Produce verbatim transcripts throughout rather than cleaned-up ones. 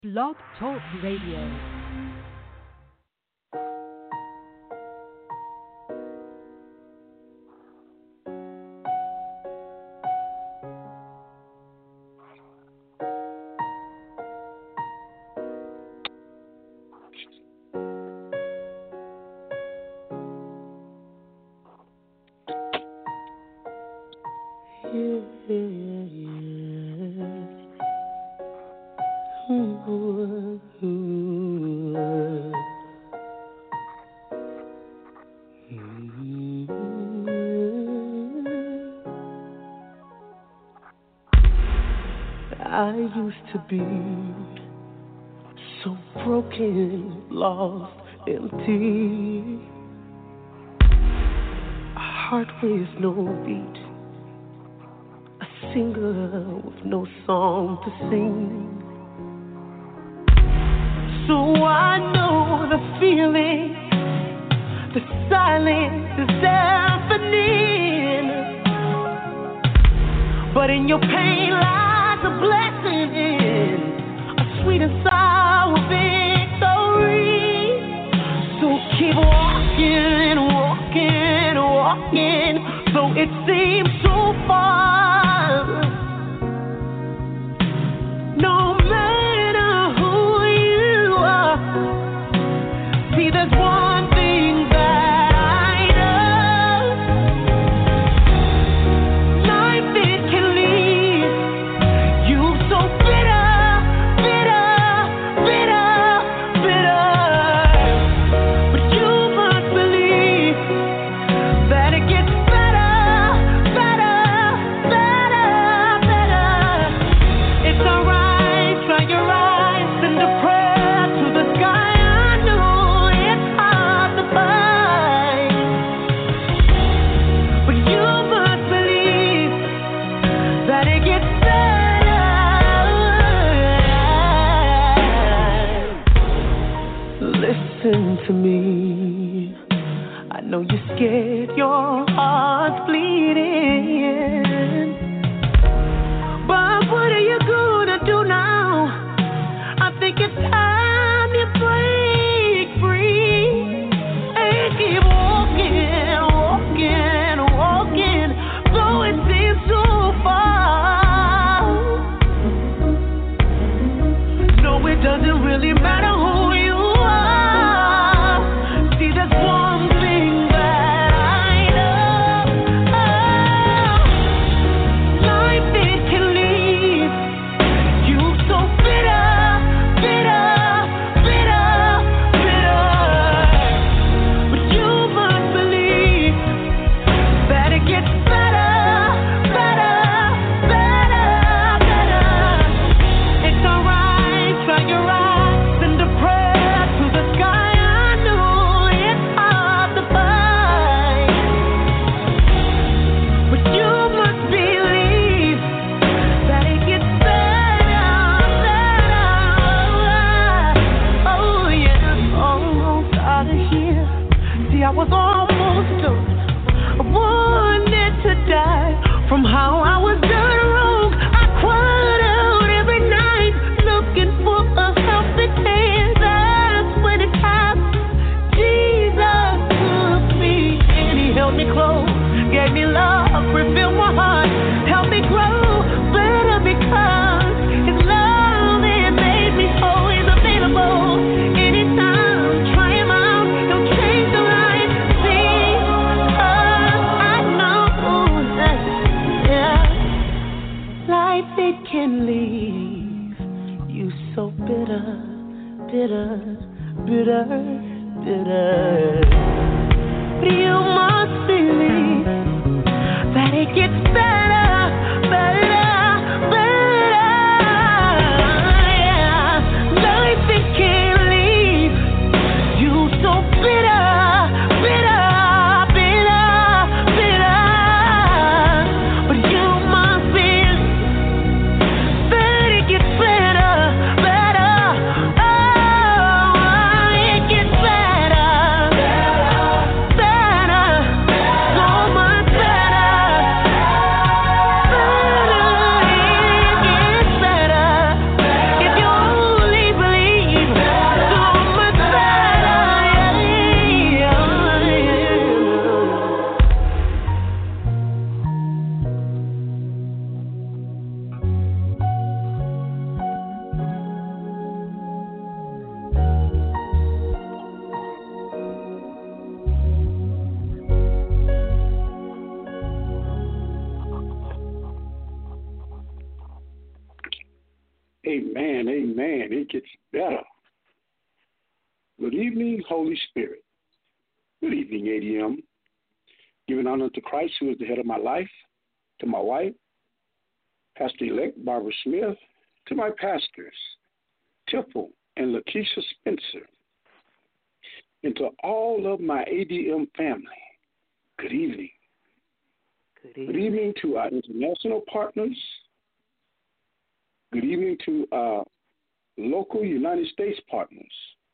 Blog Talk Radio. I used to be so broken, lost, empty. A heart with no beat, a singer with no song to sing. So I know the feeling, the silence is deafening. But in your pain lies a blessing, a sweet and sour victory. So keep walking, walking, walking, though it seems so far. No matter who you are, see there's one thing that I know. Life it can leave you so bitter, bitter, bitter, bitter. But you must believe that it gets better, better, better, better. It's alright, try your eyes, send a prayer to the sky. I know it's hard to find, but you must believe that it gets better. Listen to me. I know you're scared, your heart's bleeding. But what are you gonna do now? I think it's time you break free and keep walking, walking, walking, though it seems so far. No, it doesn't really matter who you are. See, there's one thing that I know. Life it can leave you so bitter, bitter, bitter, bitter. But you must believe that it gets better, better, better, better. It's alright, try your eyes, send a prayer to the sky. I know it's hard to find, but you must believe that it gets better, better. Oh yeah, almost out of here. See, I was almost done. I wanted to die from how I was done wrong. I cried out every night looking for a helping hand. That's when it happened. Jesus took me and he held me close, gave me love, refilled my heart, helped me grow better because his love it made me whole. He's available anytime. Try him out, he'll change the life. See, 'cause I know that, yeah, life it can leave you so bitter, bitter, bitter, bitter. But you must believe that it gets better, better, better. Yeah, life it can leave you so bitter, bitter, bitter, bitter. But you must believe that it gets better, better. Oh, it gets better, better, so much better. man, it gets better. Good evening, Holy Spirit. Good evening, A D M. Giving honor to Christ, who is the head of my life, to my wife, Pastor-elect Barbara Smith, to my pastors, Temple and Lakeisha Spencer, and to all of my A D M family, good evening. Good evening. Good evening to our international partners. Good evening to our local United States partners.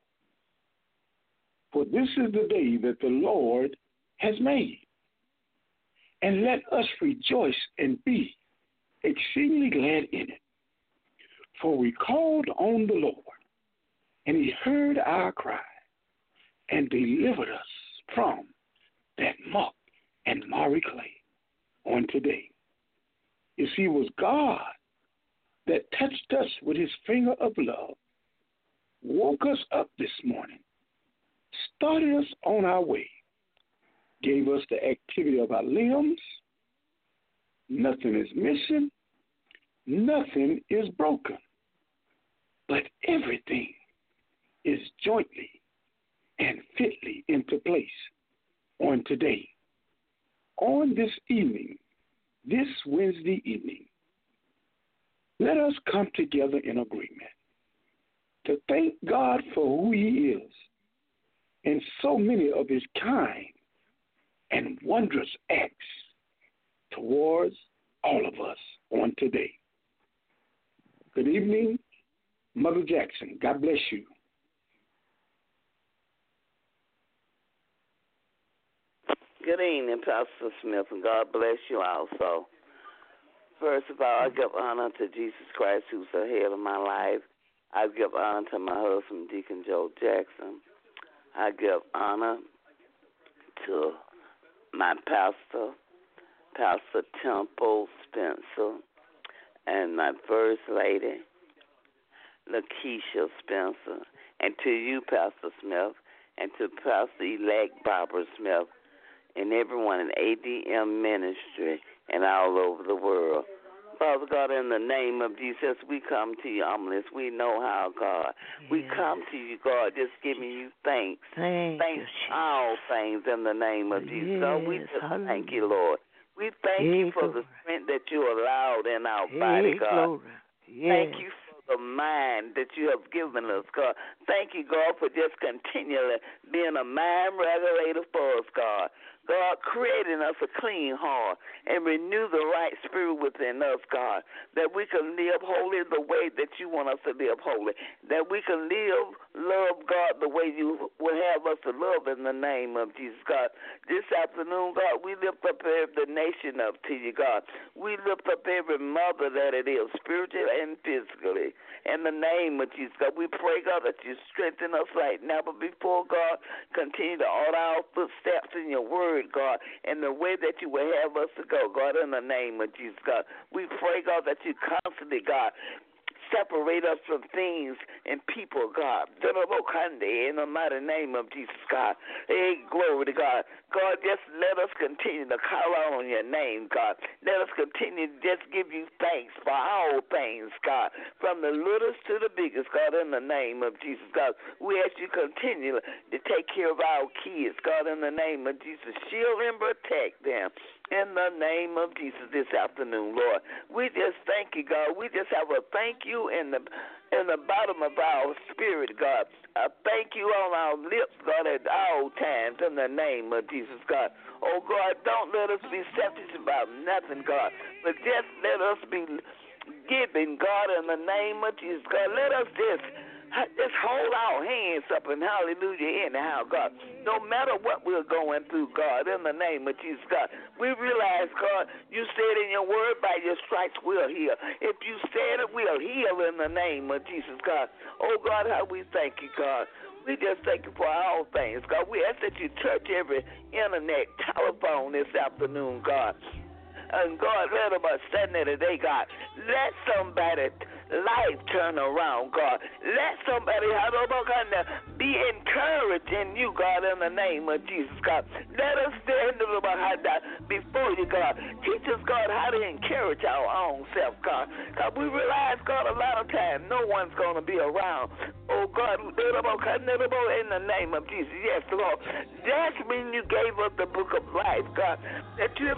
For this is the day that the Lord has made. And let us rejoice and be exceedingly glad in it. For we called on the Lord, and he heard our cry, and delivered us from that muck and marry clay on today. You see, it was God that touched us with his finger of love, woke us up this morning, started us on our way, gave us the activity of our limbs. Nothing is missing. Nothing is broken. But everything is jointly and fitly into place on today. On this evening, this Wednesday evening, let us come together in agreement to thank God for who he is and so many of his kind and wondrous acts towards all of us on today. Good evening, Mother Jackson. God bless you. Good evening, Pastor Smith, and God bless you also. First of all, I give honor to Jesus Christ, who's the head of my life. I give honor to my husband, Deacon Joe Jackson. I give honor to my pastor, Pastor Temple Spencer, and my First Lady, Lakeisha Spencer, and to you, Pastor Smith, and to Pastor-elect Barbara Smith, and everyone in A D M ministry and all over the world. Father God, in the name of Jesus, we come to you humbly. We know how, God. Yes. We come to you, God, just giving you thanks. Thank thanks you, all things in the name of Jesus. Yes. God, we just Hallelujah. thank you, Lord. We thank hey, you for glory. the strength that you allowed in our hey, body, God. Yes. Thank you for the mind that you have given us, God. Thank you, God, for just continually being a mind regulator for us, God. God, creating us a clean heart and renew the right spirit within us, God, that we can live holy the way that you want us to live holy, that we can live, love God the way you would have us to love in the name of Jesus, God. This afternoon, God, we lift up every nation up to you, God. We lift up every mother that it is, spiritually and physically. In the name of Jesus, God, we pray, God, that you strengthen us like never before, God. Continue to order our footsteps in your word, God, in the way that you will have us to go, God, in the name of Jesus, God. We pray, God, that you constantly, God, separate us from things and people, God. In the mighty name of Jesus, God. Hey, glory to God. God, just let us continue to call out on your name, God. Let us continue to just give you thanks for all things, God, from the littlest to the biggest, God, in the name of Jesus, God. We ask you continue to take care of our kids, God, in the name of Jesus. Shield and protect them. In the name of Jesus this afternoon, Lord. We just thank you, God. We just have a thank you in the in the bottom of our spirit, God. A thank you on our lips, God, at all times in the name of Jesus, God. Oh, God, don't let us be selfish about nothing, God, but just let us be giving, God, in the name of Jesus, God. Let us just Just hold our hands up and hallelujah anyhow, God. No matter what we're going through, God, in the name of Jesus, God. We realize, God, you said in your word, by your stripes we'll heal. If you said it, we'll heal in the name of Jesus, God. Oh, God, how we thank you, God. We just thank you for all things, God. We ask that you touch every internet, telephone this afternoon, God. And God, let them understand that today, God. Let somebody life turn around, God. Let somebody be encouraged in you, God, in the name of Jesus, God. Let us stand before you, God. Teach us, God, how to encourage our own self, God. God, we realize, God, a lot of times no one's going to be around. Oh, God, in the name of Jesus. Yes, Lord. That's when you gave us the book of life, God. That you,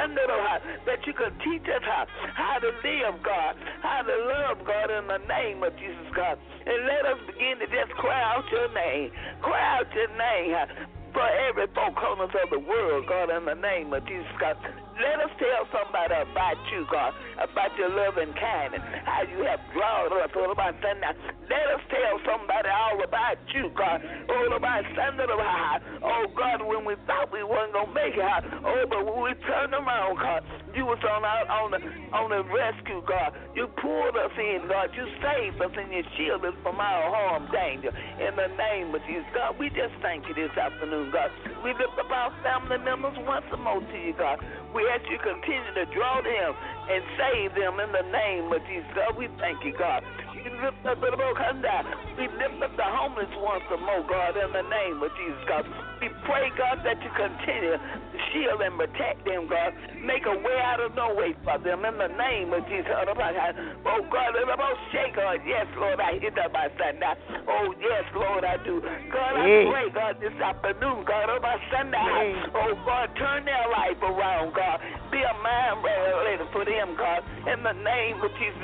that you could teach us how, how to live, God, how to love, God, in the name of Jesus, God. And let us begin to just cry out your name. Cry out your name for every four corners of the world, God, in the name of Jesus, God. Let us tell somebody about you, God, about your love and kindness, how you have drawn us, all about Sunday. Let us tell somebody all about you, God, all about Sunday. Oh, God, when we thought we weren't going to make it, oh, but when we turned around, God, you was on, our, on, the, on the rescue, God. You pulled us in, God. You saved us and you shielded us from all harm, danger. In the name of Jesus, God, we just thank you this afternoon, God. We lift up our family members once more to you, God. We ask you continue to draw them and save them in the name of Jesus, God. We thank you, God. You lift up the We lift up the homeless once more, God, in the name of Jesus, God. We pray, God, that you continue to shield and protect them, God. Make a way out of no way for them in the name of Jesus. Oh, God, yes, Lord, I hear that by Sunday. Oh, yes, Lord, I do. God, I hey. pray, God, this afternoon, God, oh, by Sunday. Hey. Oh, God, turn their life around, God. Be a mind regulator for them, God, in the name of Jesus.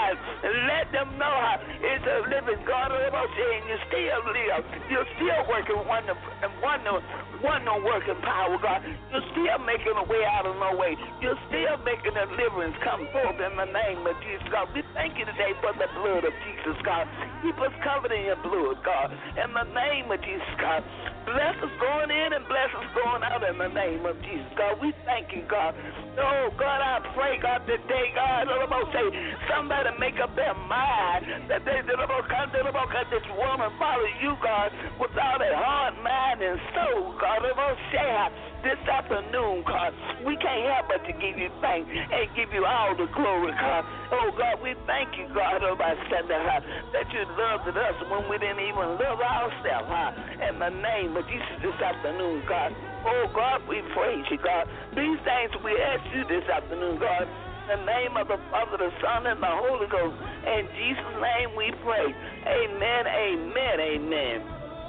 Let them know how it's a living God, and you still live. You're still working wonder and wonder, wonder working power, God. You're still making a way out of no way. You're still making a deliverance come forth in the name of Jesus, God. We thank you today for the blood of Jesus, God. Keep us covered in your blood, God. In the name of Jesus, God. Bless us going in and bless us going out in the name of Jesus, God. We thank you, God. Oh, God, I pray, God, today, God, say, somebody make up their mind that they this woman follow you, God, with all their heart, mind, and soul, God. This afternoon, God, we can't help but to give you thanks and give you all the glory, God. Oh, God, we thank you, God, oh, by Sunday, huh, that you loved us when we didn't even love ourselves, huh, in the name of Jesus this afternoon, God. Oh, God, we praise you, God. These things we ask you this afternoon, God. In the name of the Father, the Son, and the Holy Ghost. In Jesus' name we pray. Amen, amen, amen.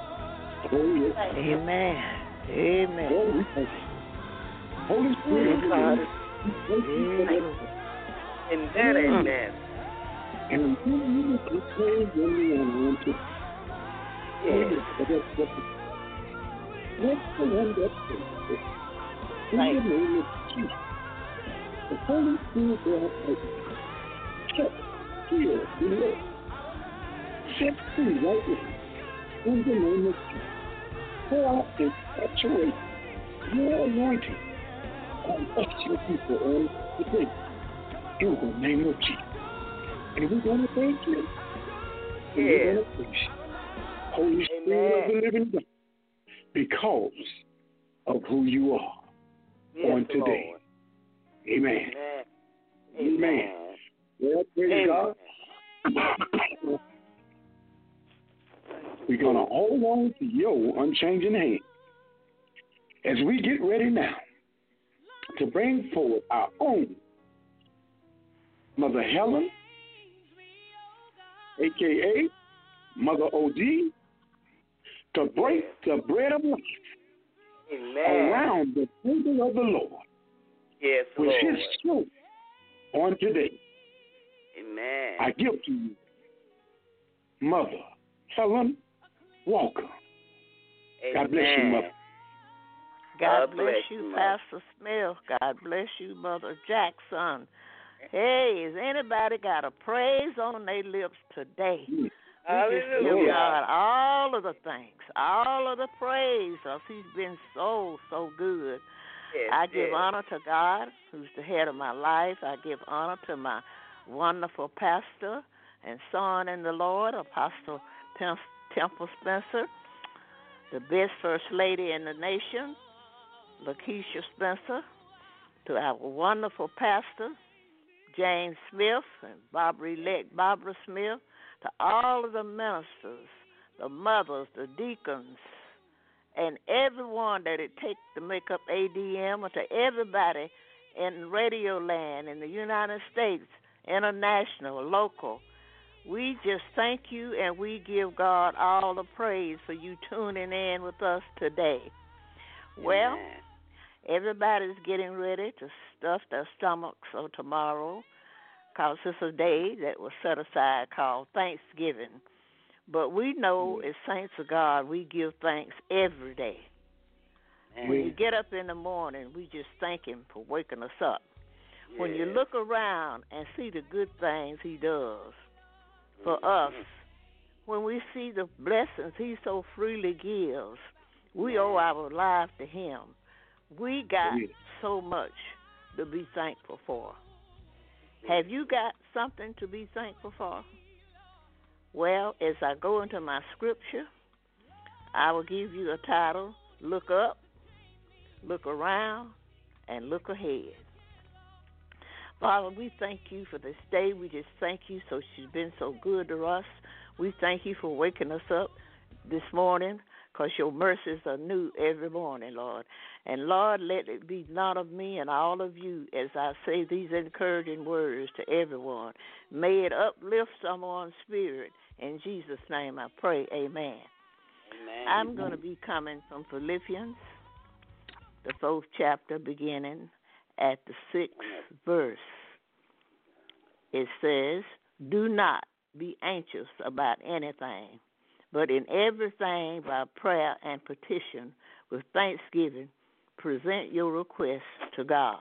Amen. Amen. Holy Spirit, God. Amen, amen. And you can praise when you want to. Yes. What's the one that prays? In the name of Jesus. The Holy Spirit will help you. Check, heal, deliver. Set free right now. In the name of Jesus. Pour out and saturate your anointing on us, your people, on today. In the name of Jesus. And we're going to thank you. And we're going to praise you. Holy Spirit of the living God. Because of who you are yes, on today. Lord. Amen. Amen. Amen. Well, praise Amen. God. We're going to hold on to your unchanging hand as we get ready now to bring forward our own Mother Helen, a k a. Mother O D, to break the bread of life Amen. Around the table of the Lord. Yes, with Lord. his truth on today. Amen. I give to you Mother Helen Walker. Amen. God bless you, Mother. God, God bless, bless you, Mother. Pastor Smith. God bless you, Mother Jackson. Hey, has anybody got a praise on their lips today? Mm. We just give God all of the thanks, all of the praise, because he's been so, so good. Yes, I give yes. honor to God, who's the head of my life. I give honor to my wonderful pastor and son in the Lord, Apostle Temple Spencer, the best first lady in the nation, Lakeisha Spencer, to our wonderful pastor, James Smith, and Barbara-elect Barbara Smith, to all of the ministers, the mothers, the deacons, and everyone that it takes to make up A D M, or to everybody in Radio Land, in the United States, international, local. We just thank you, and we give God all the praise for you tuning in with us today. Well, everybody's getting ready to stuff their stomachs for tomorrow, because it's a day that was set aside called Thanksgiving. But we know as saints of God, we give thanks every day. And when you get up in the morning, we just thank him for waking us up. Yes. When you look around and see the good things he does for us, when we see the blessings he so freely gives, we owe our life to him. We got so much to be thankful for. Have you got something to be thankful for? Well, as I go into my scripture, I will give you a title, Look Up, Look Around, and Look Ahead. Father, we thank you for this day. We just thank you so she's been so good to us. We thank you for waking us up this morning, because your mercies are new every morning, Lord. And, Lord, let it be none of me and all of you as I say these encouraging words to everyone. May it uplift someone's spirit. In Jesus' name I pray, amen. Amen. I'm going to be coming from Philippians, the fourth chapter, beginning at the sixth verse. It says, do not be anxious about anything, but in everything by prayer and petition with thanksgiving, present your requests to God.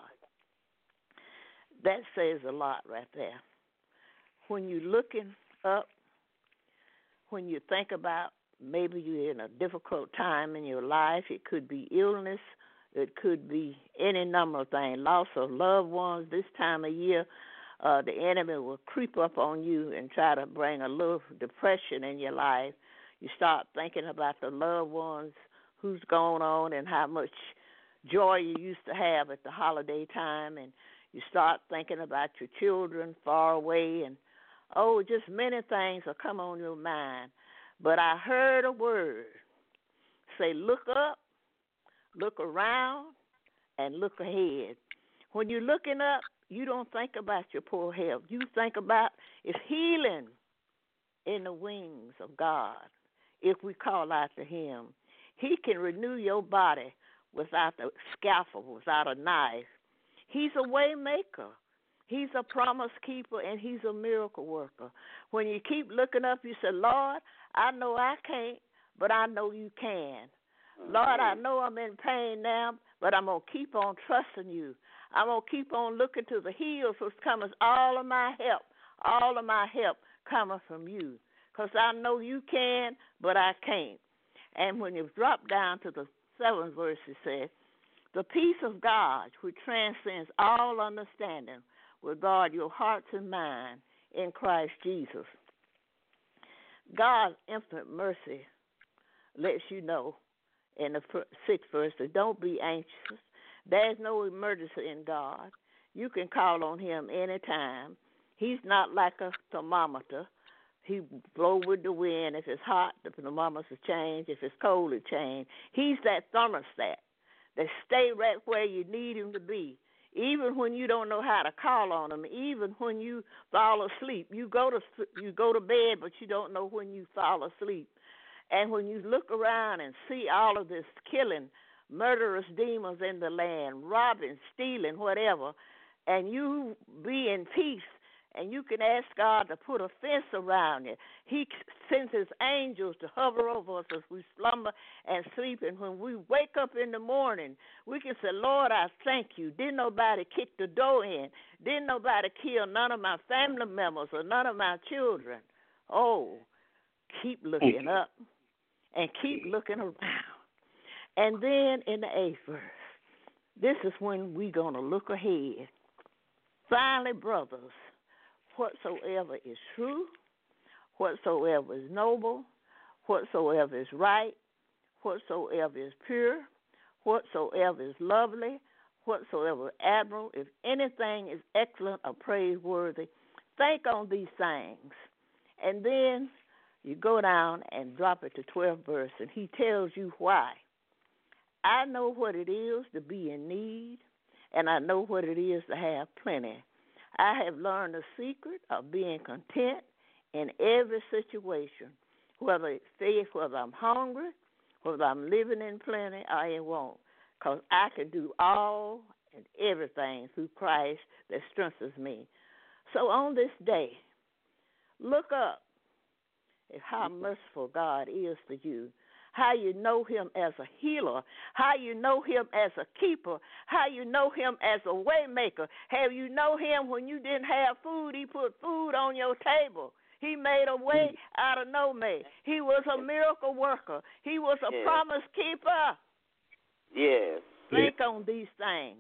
That says a lot right there. When you're looking up, when you think about maybe you're in a difficult time in your life, it could be illness, it could be any number of things, loss of loved ones. This time of year, uh, the enemy will creep up on you and try to bring a little depression in your life. You start thinking about the loved ones, who's gone on, and how much joy you used to have at the holiday time, and you start thinking about your children far away, and, oh, just many things will come on your mind. But I heard a word say, look up, look around, and look ahead. When you're looking up, you don't think about your poor health. You think about it's healing in the wings of God. If we call out to him, he can renew your body without a scalpel, without a knife. He's a way maker. He's a promise keeper, and he's a miracle worker. When you keep looking up, you say, Lord, I know I can't, but I know you can. Lord, I know I'm in pain now, but I'm going to keep on trusting you. I'm going to keep on looking to the hills which cometh all of my help, all of my help coming from you. Because I know you can, but I can't. And when you drop down to the seventh verse, it says, the peace of God, which transcends all understanding, will guard your hearts and minds in Christ Jesus. God's infinite mercy lets you know in the sixth verse that don't be anxious. There's no emergency in God. You can call on him anytime. He's not like a thermometer. He blow with the wind. If it's hot, the thermometer change. If it's cold, it change. He's that thermostat that stay right where you need him to be. Even when you don't know how to call on him, even when you fall asleep, you go to you go to bed, but you don't know when you fall asleep. And when you look around and see all of this killing, murderous demons in the land, robbing, stealing, whatever, and you be in peace, and you can ask God to put a fence around you. He sends his angels to hover over us as we slumber and sleep. And when we wake up in the morning, we can say, Lord, I thank you. Didn't nobody kick the door in. Didn't nobody kill none of my family members or none of my children. Oh, keep looking up and keep looking around. And then in the eighth verse, this is when we're going to look ahead. Finally, brothers, whatsoever is true, whatsoever is noble, whatsoever is right, whatsoever is pure, whatsoever is lovely, whatsoever is admirable, if anything is excellent or praiseworthy, think on these things. And then you go down and drop it to twelfth verse, and he tells you why. I know what it is to be in need, and I know what it is to have plenty. I have learned the secret of being content in every situation, whether it's faith, whether I'm hungry, whether I'm living in plenty or in want, because I can do all and everything through Christ that strengthens me. So on this day, look up at how merciful God is to you, how you know him as a healer, how you know him as a keeper, how you know him as a way maker. Have you know him when you didn't have food, he put food on your table. He made a way out of no way. He was a miracle worker. He was a yes. promise keeper. Yes. Think yes. on these things.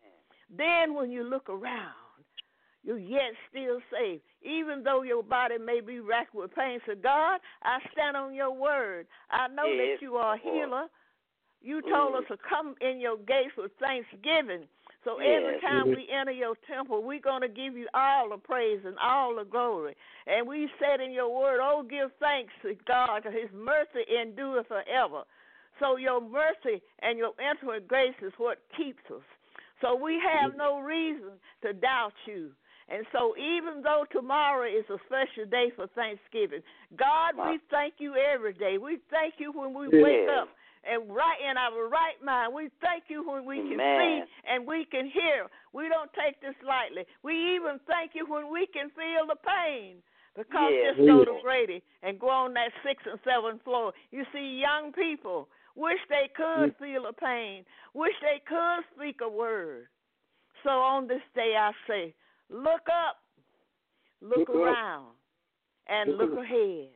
Then when you look around, you're yet still saved. Even though your body may be racked with pain, so God, I stand on your word. I know yes. that you are a healer. You told mm. us to come in your gates with thanksgiving. So yes. every time we enter your temple, we're going to give you all the praise and all the glory. And we said in your word, oh, give thanks to God, because his mercy endureth forever. So your mercy and your infinite grace is what keeps us. So we have no reason to doubt you. And so even though tomorrow is a special day for Thanksgiving, God, we thank you every day. We thank you when we yes. wake up and right in our right mind. We thank you when we can Amen. see and we can hear. We don't take this lightly. We even thank you when we can feel the pain. Because yes. just go to Grady and go on that sixth and seventh floor. You see young people wish they could yes. feel the pain, wish they could speak a word. So on this day I say, look up, look, look around, up. and look, look ahead.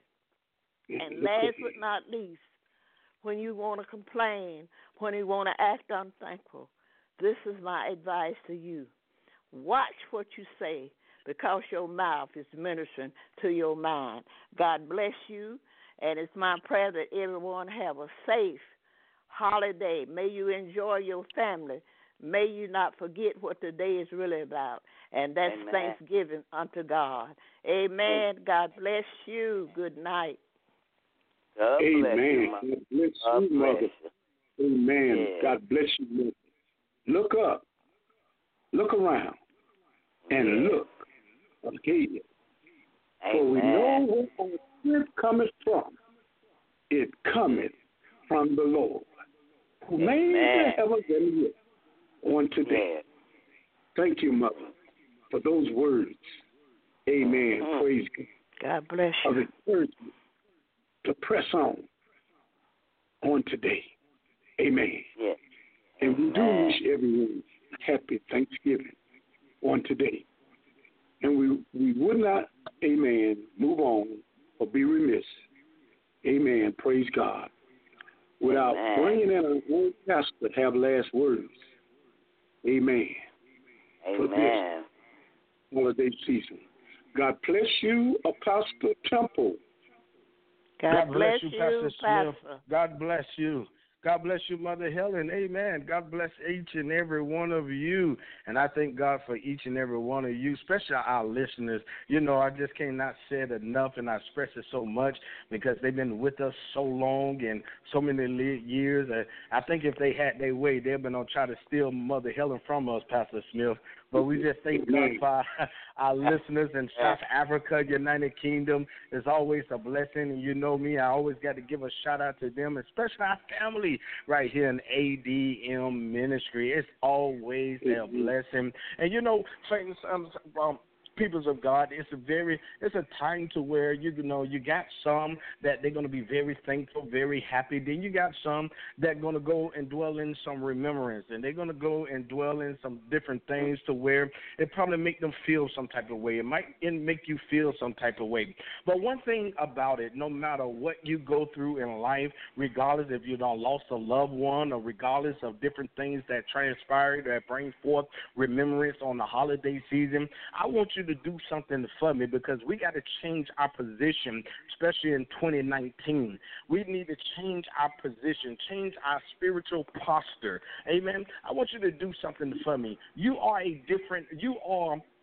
And last but not least, when you want to complain, when you want to act unthankful, this is my advice to you. Watch what you say, because your mouth is ministering to your mind. God bless you, and it's my prayer that everyone have a safe holiday. May you enjoy your family. May you not forget what the day is really about, and that's Amen. Thanksgiving unto God. Amen. God bless you. Good night. God Amen. Bless you, God bless God you, Mother. You. Amen. Yeah. God bless you, Mother. Look up, look around, and yeah. look ahead. For we know where our strength cometh from. It cometh from the Lord, who Amen. made the heavens and the earth. On today. Yeah. Thank you, Mother, for those words. Amen. Mm-hmm. Praise God. God bless you. Of encouragement to press on on today. Amen. Yeah. And we do wish everyone happy Thanksgiving on today. And we, we would not, amen, move on or be remiss. Amen. Praise God. Without amen. bringing in a one pastor to have last words. Amen. Amen. For this holiday season. God bless you, Apostle Temple. God, God bless, bless you, Pastor Smith. Pastor. God bless you. God bless you, Mother Helen. Amen. God bless each and every one of you. And I thank God for each and every one of you, especially our listeners. You know, I just cannot say it enough, and I express it so much because they've been with us so long and so many years. Uh, I think if they had their way, they've been going to try to steal Mother Helen from us, Pastor Smith. But we just thank God for our, our listeners in South Africa, United Kingdom. It's always a blessing. And you know me, I always got to give a shout-out to them, especially our family right here in A D M Ministry. It's always a blessing. And, you know, um, um, peoples of God, it's a very, it's a time to where, you know, you got some that they're going to be very thankful, very happy. Then you got some that are going to go and dwell in some remembrance, and they're going to go and dwell in some different things to where it probably make them feel some type of way. It might make you feel some type of way. But one thing about it, no matter what you go through in life, regardless if you don't lost a loved one or regardless of different things that transpired that bring forth remembrance on the holiday season, I want you to do something for me, because we got to change our position, especially in twenty nineteen. We need to change our position, change our spiritual posture. Amen. I want you to do something for me. You are a different, you are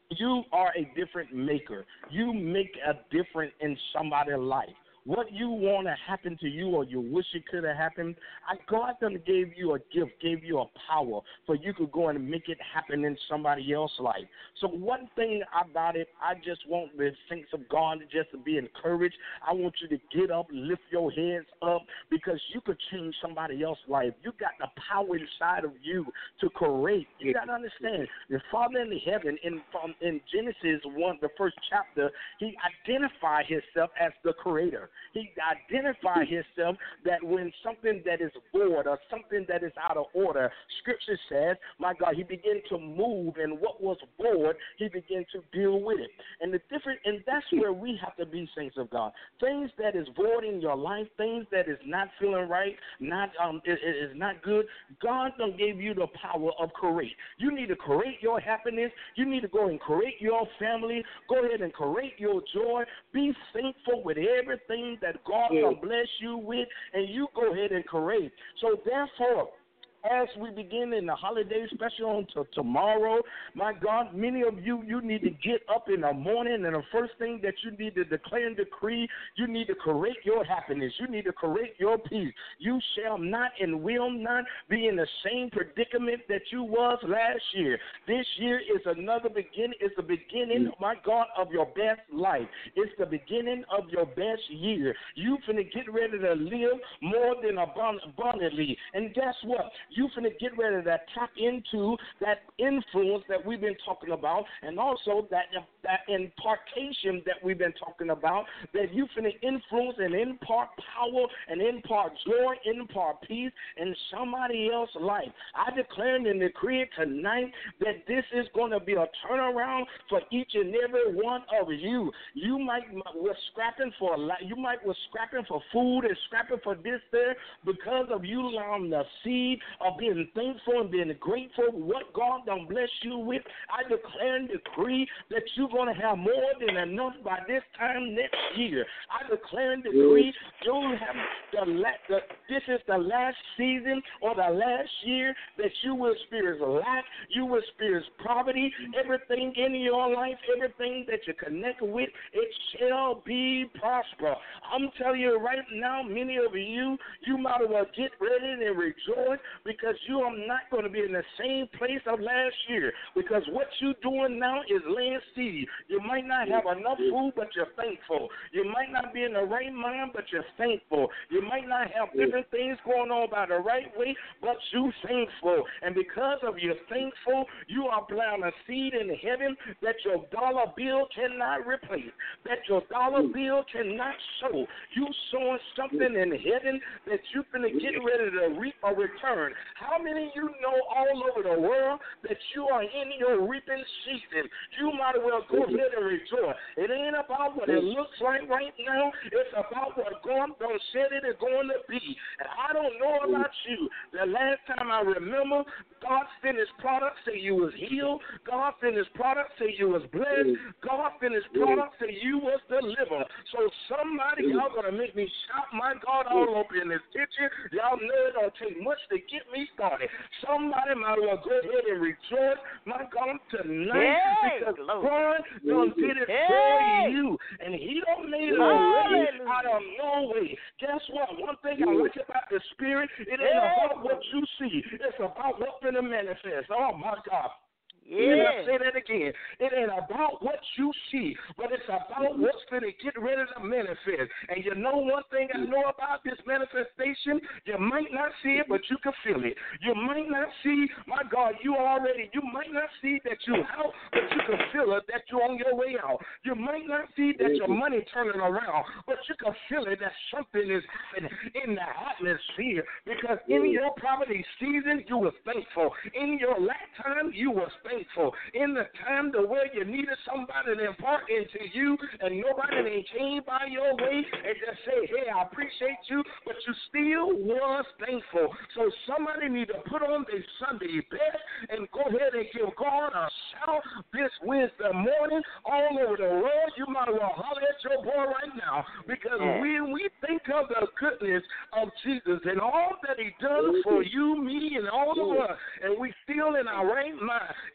You are a different maker. You make a difference in somebody's life. What you want to happen to you or you wish it could have happened, I, God done gave you a gift, gave you a power for you could go and make it happen in somebody else's life. So one thing about it, I just want the saints of God just to be encouraged. I want you to get up, lift your heads up, because you could change somebody else's life. You got the power inside of you to create. You got to understand, the Father in the heaven, in, from, in Genesis one, the first chapter, he identified himself as the creator. He identified himself that when something that is void or something that is out of order, Scripture says, my God, he began to move, and what was void, he began to deal with it. And the different, and that's where we have to be, saints of God. Things that is void in your life, things that is not feeling right, not um, is, is not good. God done gave you the power of create. You need to create your happiness. You need to go and create your family. Go ahead and create your joy. Be thankful with everything that God yeah. will bless you with, and you go ahead and create. So therefore, as we begin in the holiday special on to tomorrow, my God, many of you, you need to get up in the morning, and the first thing that you need to declare and decree, you need to create your happiness. You need to create your peace. You shall not and will not be in the same predicament that you was last year. This year is another beginning. It's the beginning, my God, of your best life. It's the beginning of your best year. You finna get ready to live more than abundantly. And guess what? You finna get ready to tap into that influence that we've been talking about, and also that that impartation that we've been talking about, that you finna influence and impart power and impart joy, impart peace in somebody else's life. I declare and decree tonight that this is going to be a turnaround for each and every one of you. You might was scrapping for a lot. You might was scrapping for food and scrapping for this there because of you allowing the seed of being thankful and being grateful for what God done bless you with. I declare and decree that you're going to have more than enough by this time next year. I declare and decree you'll have the, the this is the last season or the last year that you will experience lack, you will experience poverty, everything in your life, everything that you connect with, it shall be prosper. I'm telling you right now, many of you, you might as well get ready and rejoice, because you are not going to be in the same place of last year, because what you're doing now is laying seed. You might not have enough food, but you're thankful. You might not be in the right mind, but you're thankful. You might not have different things going on by the right way, but you're thankful. And because of your thankful, you are planting a seed in heaven that your dollar bill cannot replace, that your dollar bill cannot sow. You sowing something in heaven that you're going to get ready to reap a return. How many of you know all over the world that you are in your reaping season? You might as well go ahead and rejoice. It ain't about what it looks like right now. It's about what God done said it is going to be. And I don't know about you. The last time I remember, God sent his product, say you was healed. God sent his product, say you was blessed. God sent his product, say you was delivered. So somebody, y'all going to make me shout, my God, all over in this kitchen. Y'all know it don't take much to get me started. Somebody might well go ahead and rejoice, my God, tonight, hey, because Lord. God done did it hey. for you, and he don't need a way out of no way. Guess what? One thing I like about the Spirit, it ain't hey. about what you see. It's about what's going to manifest. Oh, my God. Yeah. I say that again. It ain't about what you see, but it's about what's going to get ready to manifest. And you know one thing I know about this manifestation? You might not see it, but you can feel it. You might not see, my God, you already, you might not see that you're out, but you can feel it that you're on your way out. You might not see that your money turning around, but you can feel it that something is happening in the atmosphere, because in your poverty season, you were thankful. In your lack time, you were thankful. In the time to where you needed somebody to impart into you, and nobody ain't came by your way and just say, hey, I appreciate you, but you still was thankful. So somebody need to put on their Sunday best and go ahead and give God a shout this Wednesday morning all over the world. You might as well holler at your boy right now, because when we think of the goodness of Jesus and all that he done for you, me, and all of us, and we still in our right mind,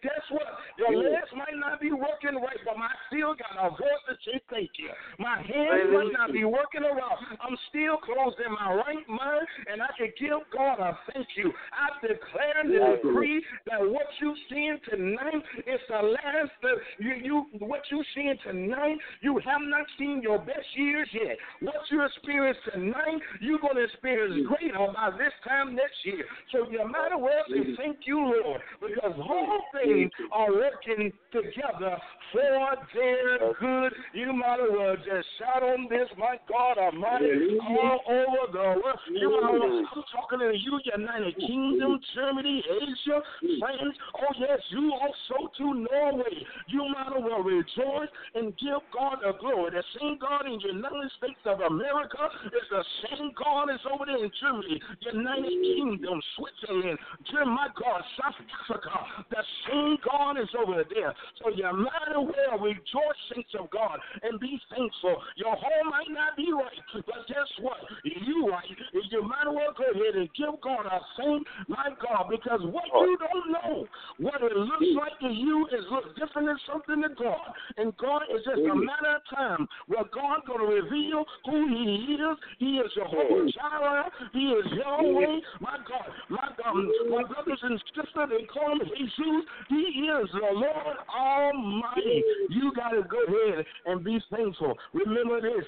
guess what? Your legs might not be working right, but I still got a voice to say thank you. My hands might not be working around. I'm still closed in my right mind, and I can give God a thank you. I declare and decree that what you seeing tonight is the last. Of you, you, what you seeing tonight, you have not seen your best years yet. What you experience tonight, you're going to experience greater by this time next year. So no matter what, say thank you, Lord, because all things are working together for their good. You might as well just shout on this, my God Almighty, all over the world. You might as well, I'm talking to you, United Kingdom, Germany, Asia, France. Oh, yes, you also to Norway. You might as well rejoice and give God the glory. The same God in the United States of America is the same God that's over there in Germany, United Kingdom, Switzerland, Germany, my God, South Africa. The same God is over there. So you might as well rejoice, saints of God, and be thankful. Your home might not be right, but guess what? You right. You might as well go ahead and give God a thank, my God, because what you don't know, what it looks like to you is look different than something to God. And God is just a matter of time where God's going to reveal who He is. He is Jehovah Jireh. He is Yahweh. My God, my God, my brothers and sisters, they call Him Jesus. He is the Lord Almighty. You got to go ahead and be thankful. Remember this.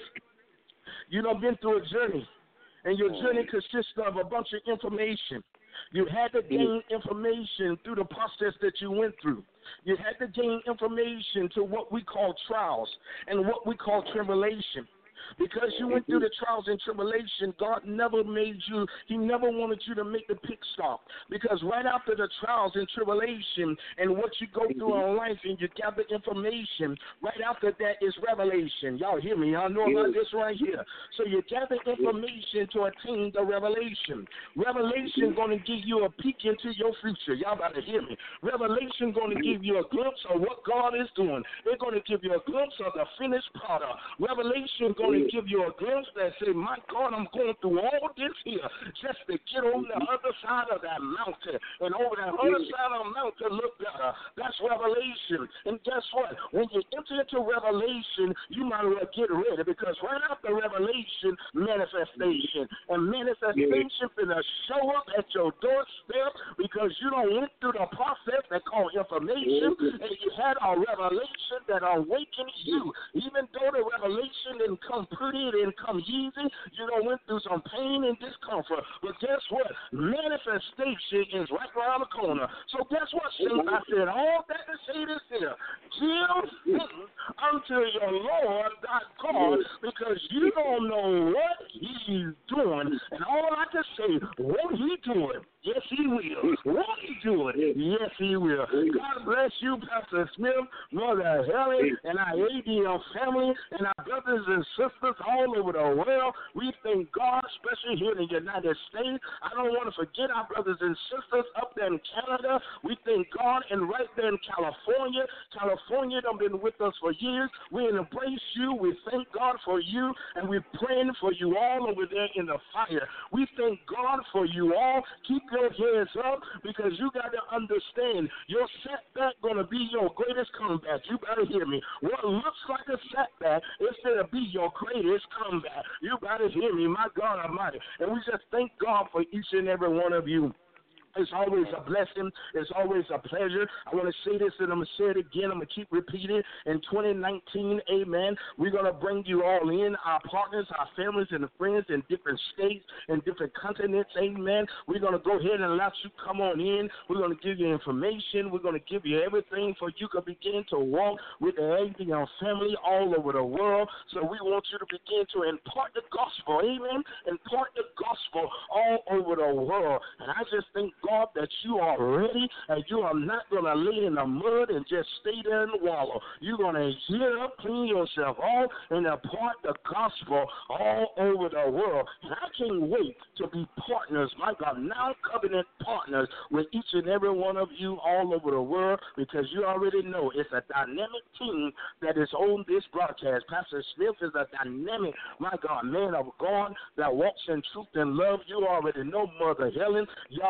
You done been through a journey, and your journey consists of a bunch of information. You had to gain information through the process that you went through. You had to gain information to what we call trials and what we call tribulation. Because you went through the trials and tribulation, God never made you, He never wanted you to make the pit stop. Because right after the trials and tribulation and what you go through in life and you gather information, right after that is revelation. Y'all hear me? Y'all know about this right here. So you gather information to attain the revelation. Revelation going to give you a peek into your future. Y'all about to hear me. Revelation going to give you a glimpse of what God is doing. They're going to give you a glimpse of the finished product. Revelation going to give you a glimpse that say, my God, I'm going through all this here just to get on the other side of that mountain. And over that other side of the mountain, look better. That's revelation. And guess what? When you enter into revelation, you might as well get ready, because right after revelation, manifestation. And manifestation finna show up at your doorstep because you don't went through the process they call information, and you had a revelation that awakened you. Even though the revelation didn't come pretty, it didn't come easy, you don't went through some pain and discomfort. But guess what? Manifestation is right around the corner. So guess what, Saints? I said all that to say this here. Give unto your Lord thy God, because you don't know what He's doing. And all I can say, what He doing? Yes, He will. Won't He do it? Yes, He will. God bless you, Pastor Smith, Mother Helen, and our A D L family, and our brothers and sisters all over the world. We thank God, especially here in the United States. I don't want to forget our brothers and sisters up there in Canada. We thank God, and right there in California. California done been with us for years. We embrace you. We thank God for you, and we're praying for you all over there in the fire. We thank God for you all. Keep your heads up, because you got to understand your setback going to be your greatest comeback. You better hear me. What looks like a setback is going to be your greatest comeback. You better hear me, my God Almighty. And we just thank God for each and every one of you. It's always a blessing. It's always a pleasure. I want to say this, and I'm going to say it again. I'm going to keep repeating. In twenty nineteen, amen, we're going to bring you all in, our partners, our families, and friends in different states and different continents, amen. We're going to go ahead and let you come on in. We're going to give you information. We're going to give you everything for you to begin to walk with the A D L family all over the world. So we want you to begin to impart the gospel, amen, impart the gospel all over the world. And I just think, God, that you are ready, and you are not going to lay in the mud and just stay there and wallow. You're going to get up, clean yourself off, and impart the gospel all over the world. And I can't wait to be partners, my God, now covenant partners with each and every one of you all over the world, because you already know it's a dynamic team that is on this broadcast. Pastor Smith is a dynamic, my God, man of God that walks in truth and love. You already know Mother Helen. Y'all can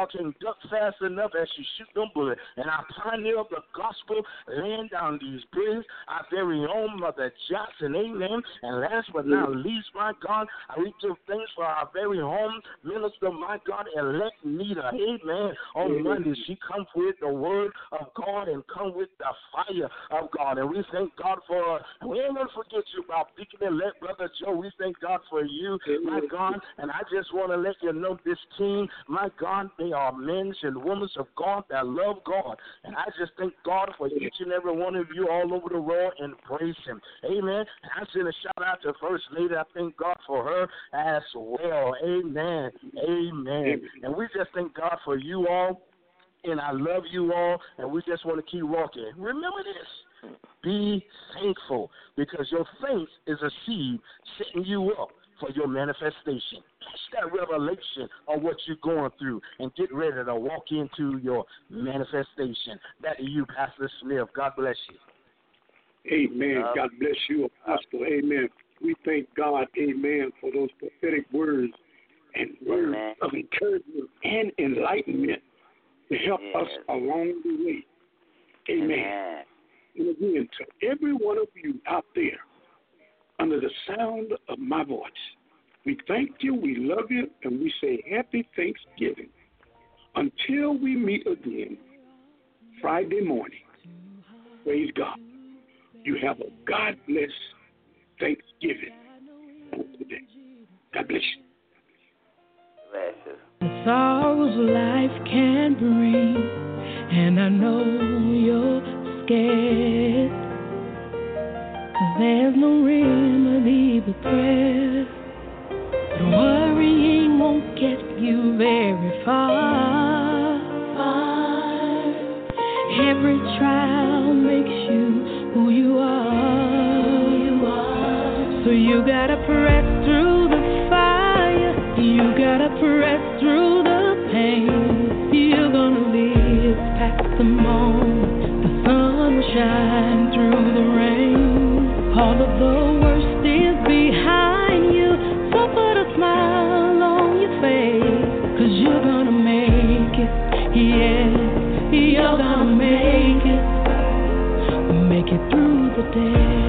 duck fast enough as you shoot them bullets. And I pioneer of the gospel, laying down these bridges, our very own Mother Jackson, amen. And last but not least, my God, I reach give thanks for our very home minister, my God, elect Nita, amen. On Monday, she comes with the word of God and come with the fire of God. And we thank God for, we ain't going to forget you about Deacon elect Brother Joe. We thank God for you, my God. And I just want to let you know this team, my God, they are men and women of God that love God. And I just thank God for each and every one of you all over the world and praise Him. Amen. And I send a shout out to First Lady. I thank God for her as well. Amen. Amen. And we just thank God for you all. And I love you all. And we just want to keep walking. Remember this. Be thankful, because your faith is a seed setting you up for your manifestation. Catch that revelation of what you're going through and get ready to walk into your manifestation. Back to you, Pastor Smith. God bless you. Amen. God bless you, Apostle. Amen. We thank God, amen, for those prophetic words and words amen. Of encouragement and enlightenment to help yes. us along the way. Amen. Amen. And again, to every one of you out there, under the sound of my voice, we thank you, we love you, and we say happy Thanksgiving. Until we meet again Friday morning, praise God. You have a God-bless Thanksgiving today. God bless you. Bless you. The sorrows life can bring, and I know you're scared, 'cause there's no remedy but prayer. But worrying won't get you very far. far. Every trial makes you who you are. Who you are. So you gotta press through the fire. You gotta press through the pain. You're gonna live past the moment. The sun will shine through the rain. All of the worst is behind you. So put a smile on your face, 'cause you're gonna make it. Yeah, you're gonna make it. Make it through the day.